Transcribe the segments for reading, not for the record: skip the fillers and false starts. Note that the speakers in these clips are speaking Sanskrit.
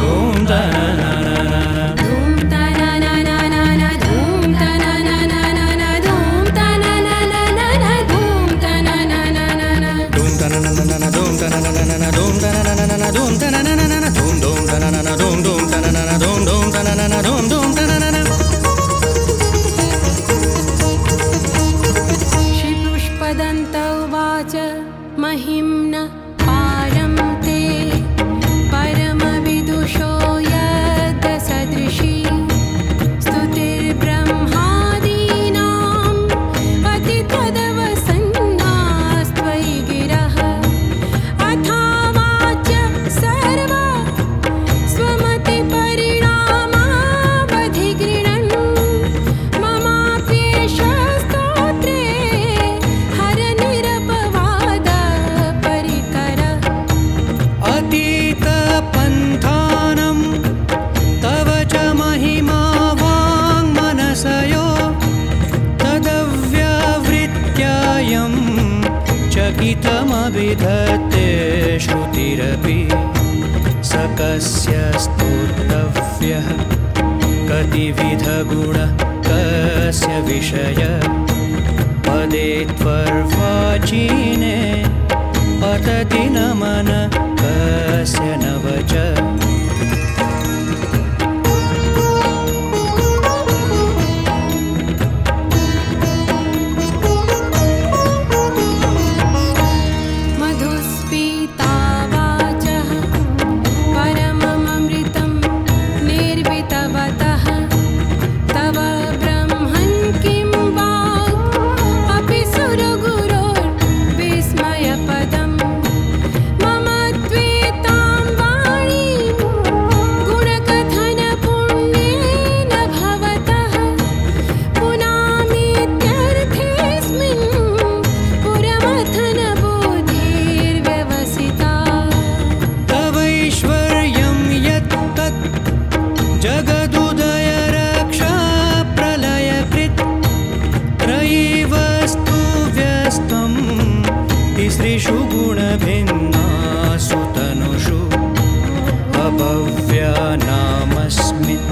श्रीपुष्पदन्त उवाच महिम्न पारं ते परमविदुषो यद्सदृशी स्तुतिर्ब्रह्मादीनाम् अतितदवसन्नास्त्वयि गिरः अथावाच सर्वा स्वमतिपरिणामावधिगृह्णन् ममाप्येष स्तोत्रे हरनिरपवाद परिकर अतीतपन्थानं तव च महिमा वाङ्मनसयो तदव्यवृत्यायं चकितमभिधत्ते श्रुतिरपि स कस्य स्तोतव्यः कतिविधगुणः कस्य विषय पदे त्वर्वाचीने पतति न मन कस्य न वच मधुस्फीता वाचः परममृतं निर्वितवतः तव ब्रह्मन् किं वाक् अपि सुरगुरोर्विस्मयपदम् मम त्वेतां वाणीं गुणकथनपुण्येन भवतः पुनामीत्यर्थेऽस्मिन् पुरमथनबुद्धिर्व्यवसिता तवैश्वर्यं यत्तत् जगदुदयरक्षाप्रलयकृत् त्रयीवस्तु व्यस्तं तिसृषु गुणभिन्नासु तनुषु अभव्यानामस्मिन्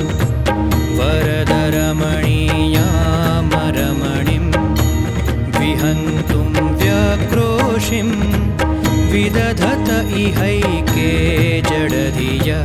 वरदरमणीयामरमणिं विहन्तुं व्यक्रोशिं विदधत इहैके जडधिया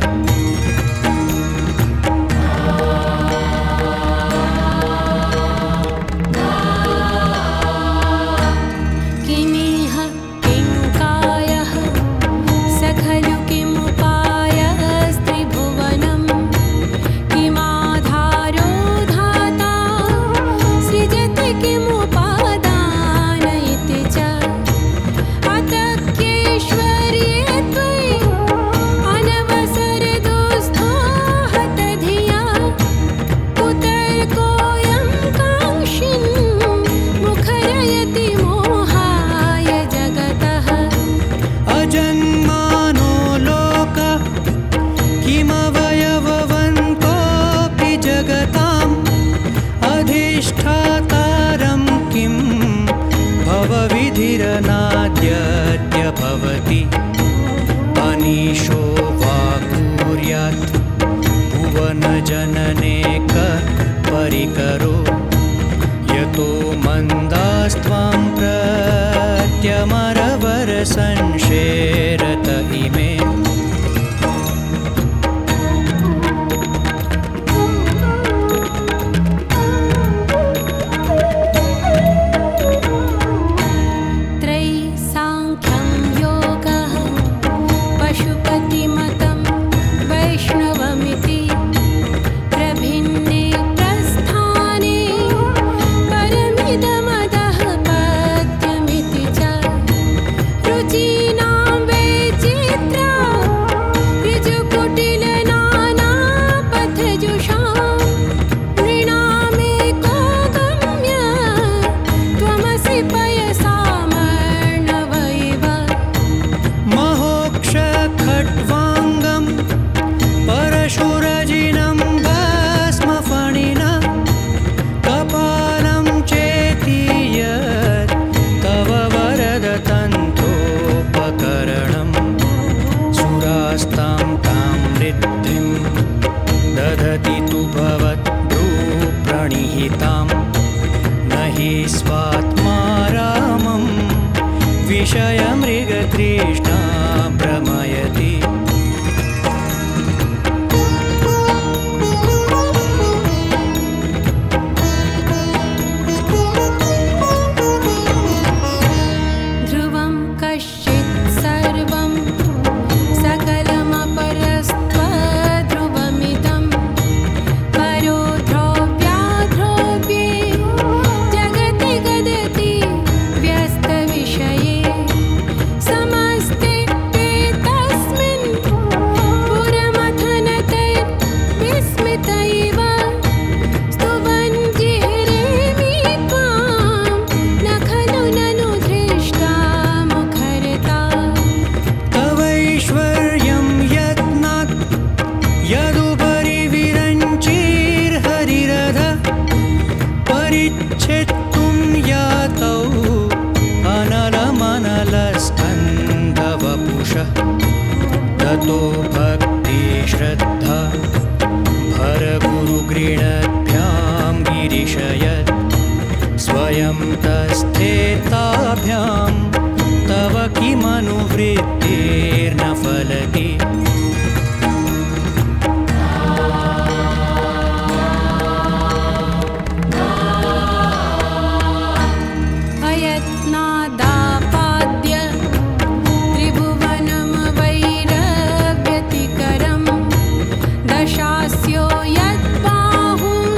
किमिह किङ्कायः स खलु किमुपायस्त्रिभुवनं किमाधारो धाता सृजति किमुपादान इति च अतक्यैश्वर्ये त्वयि अनवसरदुःस्थो हतधिया कुतर्कोऽयं काङ्क्षिन् मुखरयति मोहाय जगतः अजन्मानो लोक किमवयववन्तोऽपि जगताम् अधिष्ठातारं किं भवविधिरनाद्यद्य भवति अनीशो वा कुर्यात् भुवनजनने कः परिकरो यतो मन्दास्त्वां प्रत्यमरवरसंशेरत इमे त्रैसाङ्ख्यं योगः पशुपतिमतं वैष्णवमिति प्रभिन्ने प्रस्थाने परमिदमदः पद्यमिति च रुचिना ततो भक्ति श्रद्धा भरगुरुगृणभ्यां गिरिशयत् स्वयं तस्थेताभ्यां तव किमनुवृत्तिर्न फलति अयत्नादापाद्य त्रिभुवनमवैरव्यतिकरं दशास्यो यद्बाहुम्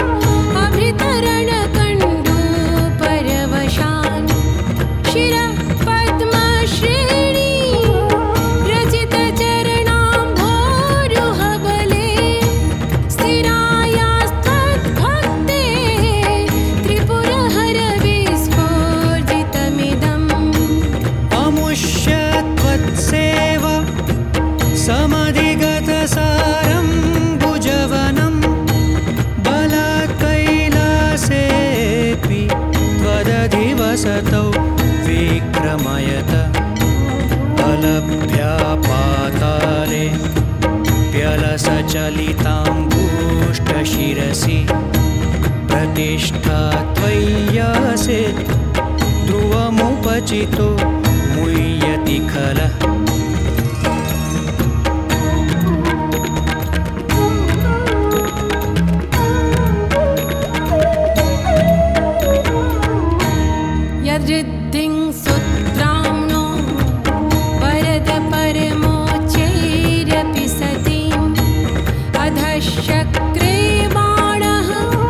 अभितरणकण्डूपरवशान् शिरः पद्मश्रेणी रचितचरणाम्भोरुहबले स्थिरायास्त्वद्भक्ते त्रिपुरहरविस्फोर्जितमिदम् अमुष्य त्वत्सेवा समधिगतसारं भुजवनं बलात् कैलासेऽपि त्वदधिवसतौ विक्रमयत अलभ्यापाताले प्यलसचलिताङ्गुष्ठशिरसि प्रतिष्ठा त्वय्यासीत् ध्रुवमुपचितो मुह्यति खलः यदृद्धिं सुत्राम्नो वरद परमोच्चैरपि सतीम् अधश्चक्रे बाणः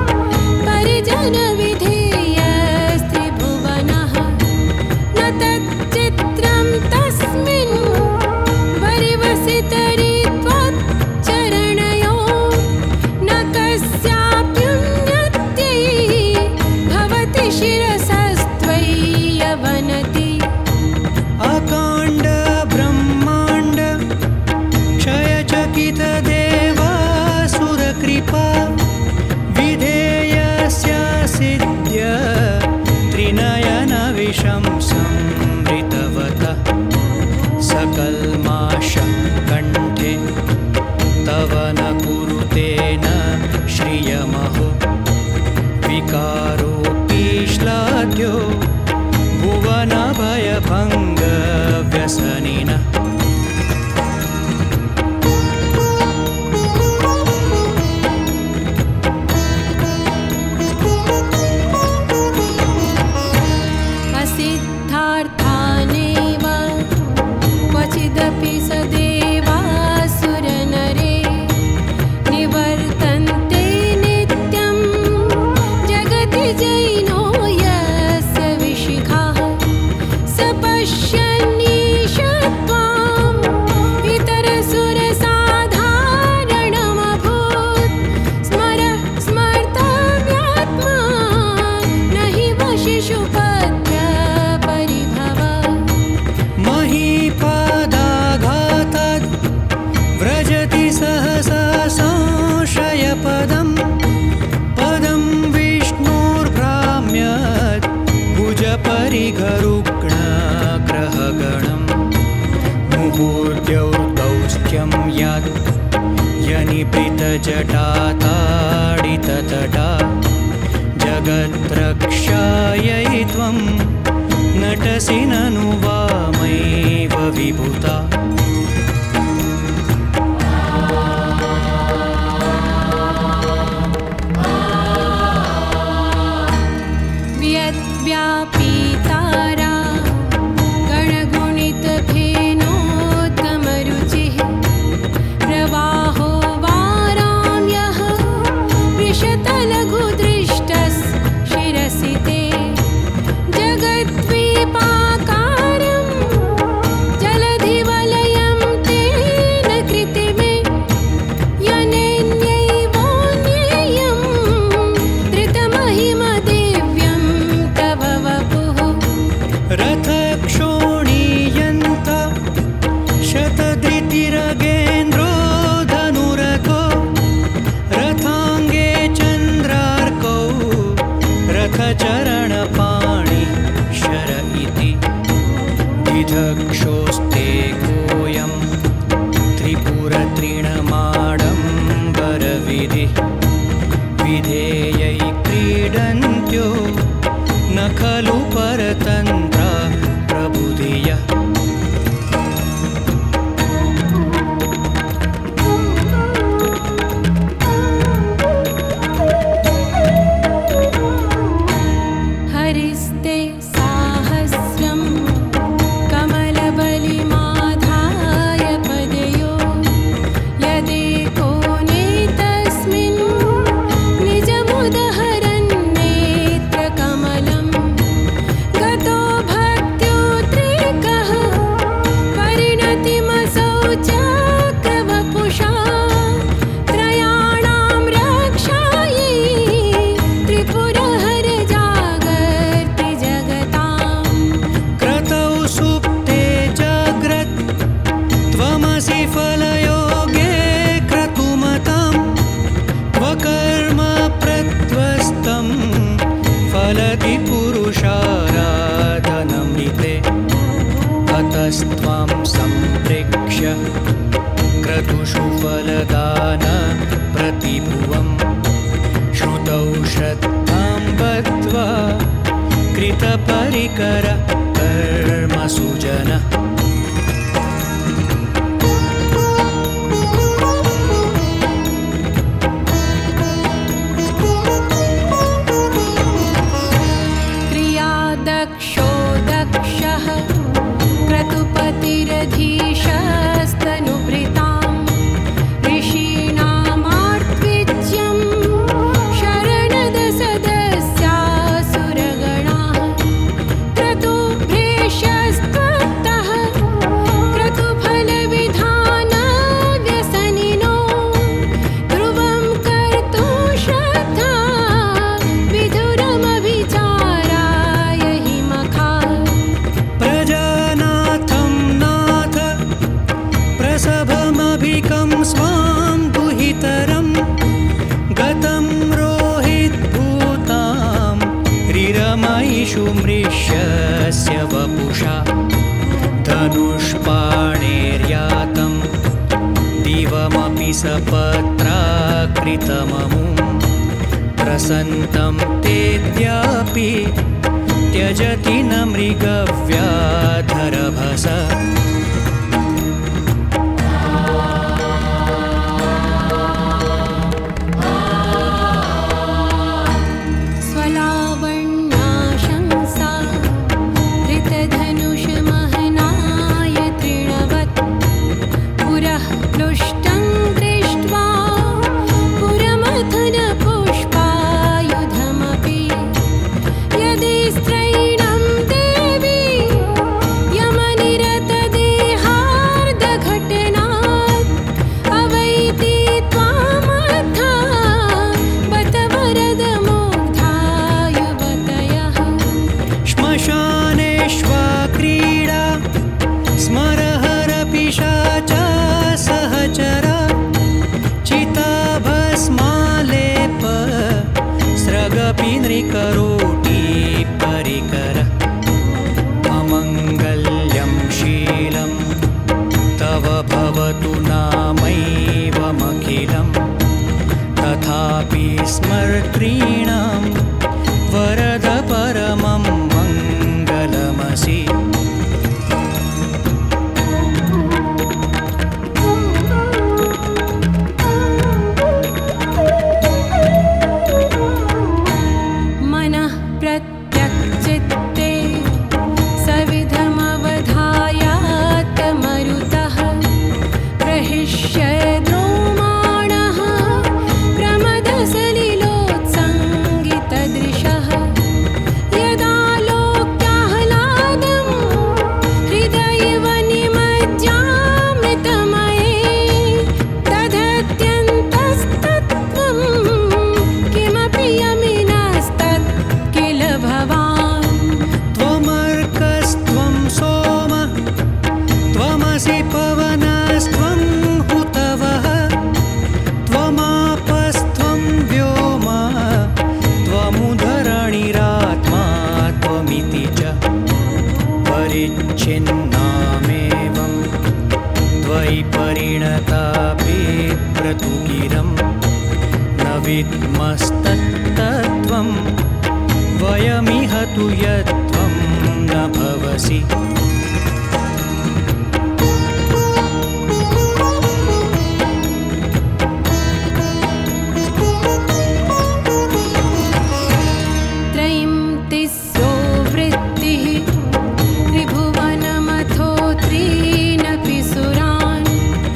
परिजनविधेयस्त्रिभुवनः न तच्चित्रं तस्मिन् वरिवसितरि त्वच्चरणयो न कस्याप्युन्नत्यै भवति शिरसस्त्वय्यवनति अकाण्ड ब्रह्माण्ड क्षयचकित देवासुरकृपा विधेयस्य सिद्ध्य त्रिनयनविषं संवृतवतः सकल्माश कण्ठे तव न कुरुते न श्रियमहो विकारोऽपि श्लाघ्यो भुवनभयभङ्गव्यसनिनः असिद्धार्थानेव क्वचिदपि स देवासुरनरे निवर्तन्ते नित्यं जगति जैनो यस्य विशिखाः स पश्यन्नीश त्वाम् इतरसुरसाधारणमभूत् स्मरः स्मर्तव्यात्मा न हि वशिषुपद्यपरिभव महीपादाघाताद् व्रजति सहसा संशयपदं पदं विष्णोर्भ्राम्यत् भुजपरिघरुग्णग्रहगणं मुहूर्त्यौर्दौष्ट्यं यात् यनिपृतजटाताडिततटा जगद्रक्षायै त्वं नटसि ननु वामैव विभूता व्यद्व्यापीतारा गणगुणितफेनोत्तमरुचिः प्रवाहो वाराम्यः वृषतलघुदृष्टस् शिरसि ते जगद्वीपाकारं जलधिवलयं ते विभुवं श्रुतौ श्रद्धां बद्ध्वा कृतपरिकर कर्मसुजनः क्रियादक्षो दक्षः क्रतुपतिरधीशस्तनुभृताम् ऋषीणामार्त्विज्यं शरणदसदस्यासुरगणाः क्रतुभ्रेशस्त्वत्तः क्रतुफलविधानव्यसनिनो ध्रुवं कर्तुं श्रद्धा विधुरमभिचाराय हि मखा प्रजानाथं नाथ प्रसभमभिकं स्वां दुहितरं गतं रोहितभूतां रिरमयिषु मृष्यस्य वपुषा धनुष्पाणेर्यातं दिवमपि सपत्राकृतममुं प्रसन्तं तेद्यापि त्यजति न मृगव्याधरभस स्वलावण्याशंसा धृतधनुषमहनाय तृणवत् पुरः प्लुष्टं दृष्ट्वा पुरमथनपुष्पायुधमपि यदि स्त्रैणं देवी यमनिरतदेहार्धघटनात् अवैति त्वामथा बत वरदमुग्धायुवतयः श्मशानेष्वा क्रीडा स्मरहरपिशाचा सहचरा चिताभस्मालेप स्रगपि नृकरोटी परिकर अमङ्गल्यं शीलं तव भवतु नामैवमखिलं तथापि स्मर्तॄणां वरद परमं मङ्गलमसि मनः प्रत्यक्चित्ते सविधमवधायात्तमरुतः प्रहिष्यद्रोमाणः प्रमदसलिलोत्सङ्गितदृशः यदा लोक्याह्लादं हृदयेव निमज्जामृतमये तदत्यन्तस्तत्त्वं किमपि यमिनस्तत् किल भवान् त्वमर्कस्त्वं सोम त्वमसि पवनस्त्वं हुतवः त्वमापस्त्वं व्योम त्वमुधरणिरात्मा त्वमिति च परिच्छिन्नामेवं त्वयि परिणतापि प्रतुगिरं न विद्मस्तत्तत्त्वं वयमिह तु यत्त्वं न भवसि त्रयीं तिस्रो वृत्तिः त्रिभुवनमथो त्रीनपि सुरान्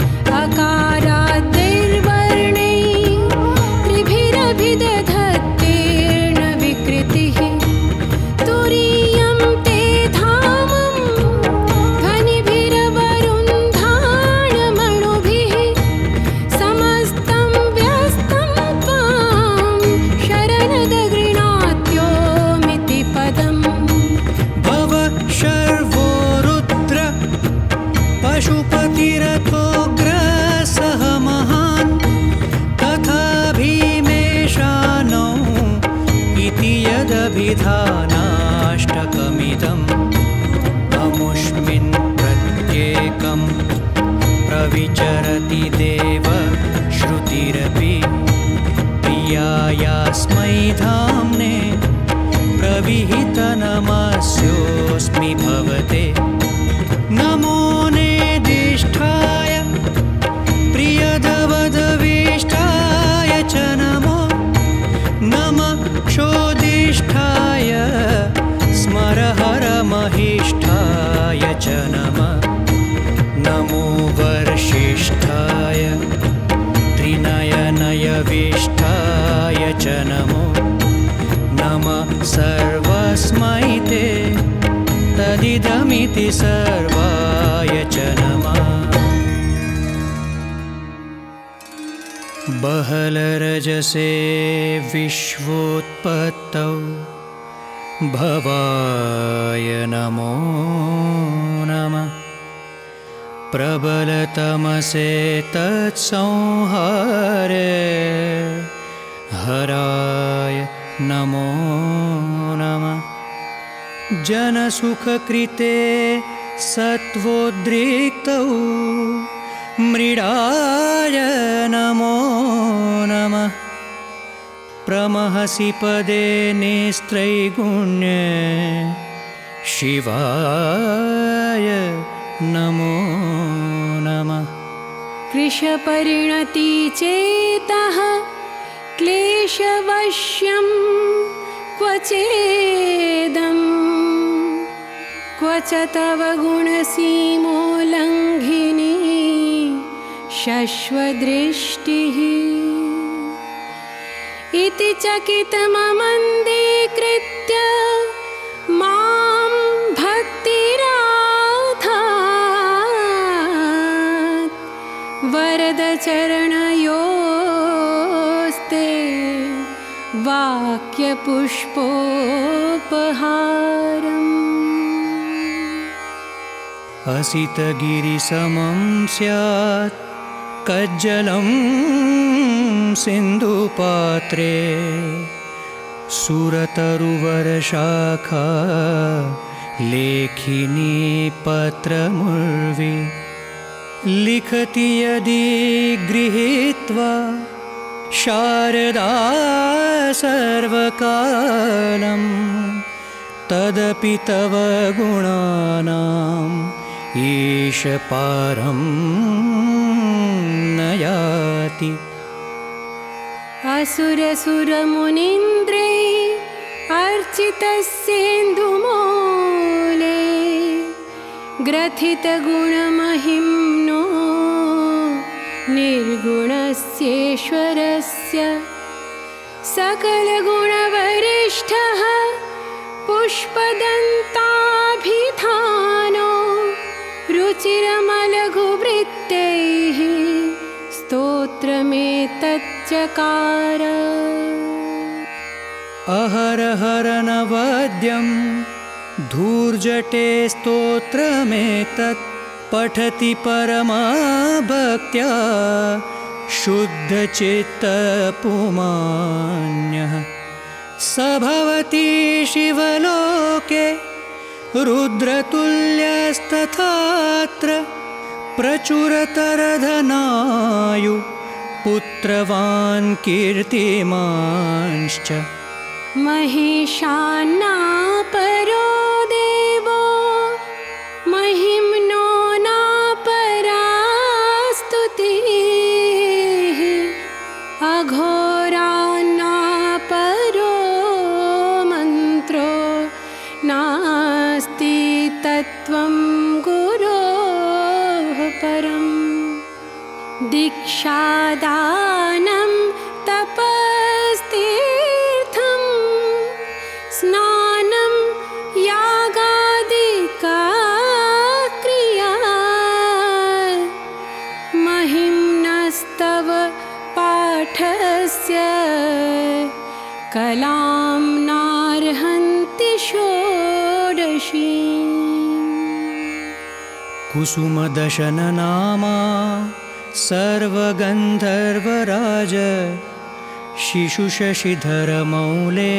अकाराद्दैर्वर्णैः त्रिभिरभिदधत्तेर्न विकृतिः तुरीयं ते धामं ध्वनिभिरवरुन्धाणमणुभिः समस्तं व्यस्तं त्वां शरणदगृणात्योमिति पदम् भव शर्वो रुद्र पशुपतिरथोग्रसः महान् तथा भीमेशानौ इति यदभिधानाष्टकमिदम् अमुष्मिन् प्रत्येकं प्रविचरति देव श्रुतिरपि धाम्ने प्रविहितनमस्योऽस्मि भवते नमो नेदिष्ठाय प्रियदवदविष्टाय च नमो नमः क्षोदिष्ठाय स्मरहरमहिष्ठाय च नमः नमो वर्षिष्ठाय त्रिनयनयविष्ठाय च नमो नमः सर्वस्मै ते तदिदमिति सर्वाय च नमः बहलरजसे विश्वोत्पत्तौ भवाय नमो नमः प्रबलतमसे तत्संहारे हराय नमो नमः जनसुखकृते सत्वोद्रिक्तौ मृडाय नमो नमः प्रमहसि पदे निस्त्रैगुण्ये शिवाय नमो नमः कृशपरिणति चेतः क्लेशवश्यं क्वचेदं क्व च तव गुणसीमोल्लङ्घिनी शश्वदृष्टिः इति चकितममन्दीकृत्य मां भक्तिराधात् वरदचरणयोस्ते वाक्यपुष्पोपहारम् असितगिरिसमं स्यात् कज्जलं सिन्धुपात्रे सुरतरुवरशाखा लेखिनी पत्रमुर्वी लिखति यदि गृहीत्वा शारदा सर्वकालं तदपि तव गुणानाम् ईश पारं न याति असुरसुरमुनीन्द्रैः अर्चितस्येन्दुमूले ग्रथितगुणमहिम्नो निर्गुणस्येश्वरस्य सकलगुणवरिष्ठः पुष्पदन्ताभिधानो रुचिरमलघुवृत्तैः स्तोत्रमेतच्चकार अहरहरनवद्यं धूर्जटे स्तोत्रमेतत् पठति परमाभक्त्या शुद्धचित्तपुमान्यः स भवति शिवलोके रुद्रतुल्यस्तथात्र प्रचुरतरधनायु पुत्रवान् कीर्तिमांश्च महिषान्नापरो देवो महिम्नो नापरा स्तुतिः अघोरान्नापरो मन्त्रो नास्ति तत्त्वं गुरोः परम् दीक्षादानं तपस्तीर्थं स्नानं यागादिका क्रिया महिम्नस्तव पाठस्य कलां नार्हन्ति षोडशी कुसुमदशननामा सर्वगन्धर्वराज शिशुशशिधरमौले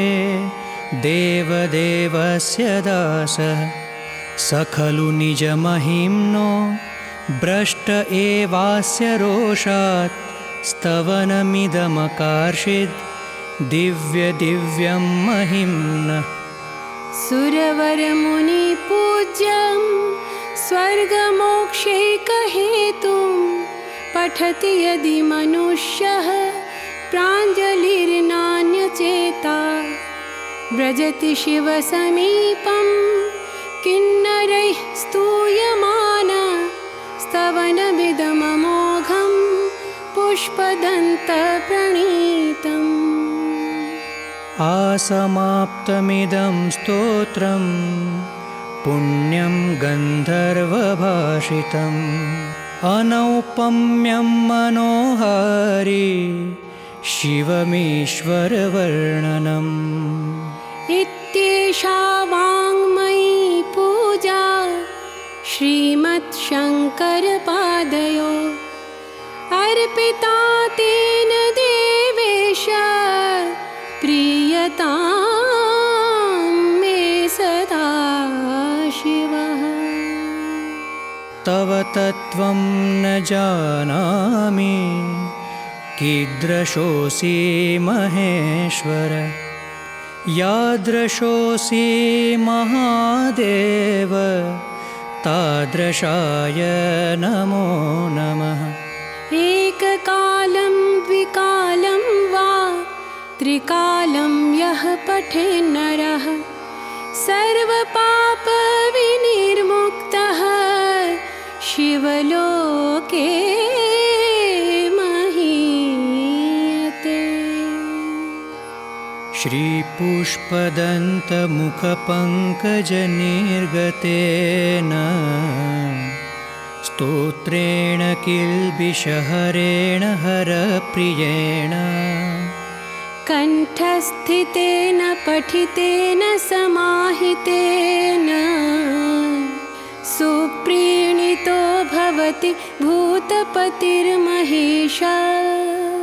देवदेवस्य दासः स खलु निजमहिम्नो भ्रष्ट एवास्य रोषात् स्तवनमिदमकार्षिद् दिव्यदिव्यं महिम्नः सुरवरमुनिपूज्यं स्वर्गमोक्षैकहेतुं पठति यदि मनुष्यः प्राञ्जलिर्नान्यचेता व्रजति शिवसमीपं किन्नरैः स्तूयमाना स्तवनमिदममोघं पुष्पदन्तप्रणीतम् आसमाप्तमिदं स्तोत्रं पुण्यं गन्धर्वभाषितम् अनौपम्यं मनोहारी शिवमीश्वरवर्णनम् इत्येषा वाङ्मयी पूजा श्रीमत्शङ्करपादयो अर्पिता तेन देवेश प्रीयतां मे सदा शिवः। तव तत्त्वं न जानामि कीदृशोऽसि महेश्वर यादृशोऽसि महादेव तादृशाय नमो नमः। एककालं द्विकालं वा त्रिकालं यः पठेन्नरः सर्वपापविनिर्मुक्तः शिवलोके महीयते। श्रीपुष्पदन्तमुखपङ्कजनिर्गतेन स्तोत्रेण किल्बिषहरेण हरप्रियेण कण्ठस्थितेन पठितेन समाहितेन सुप्रीणितो भवति भूतपतिर्महेश।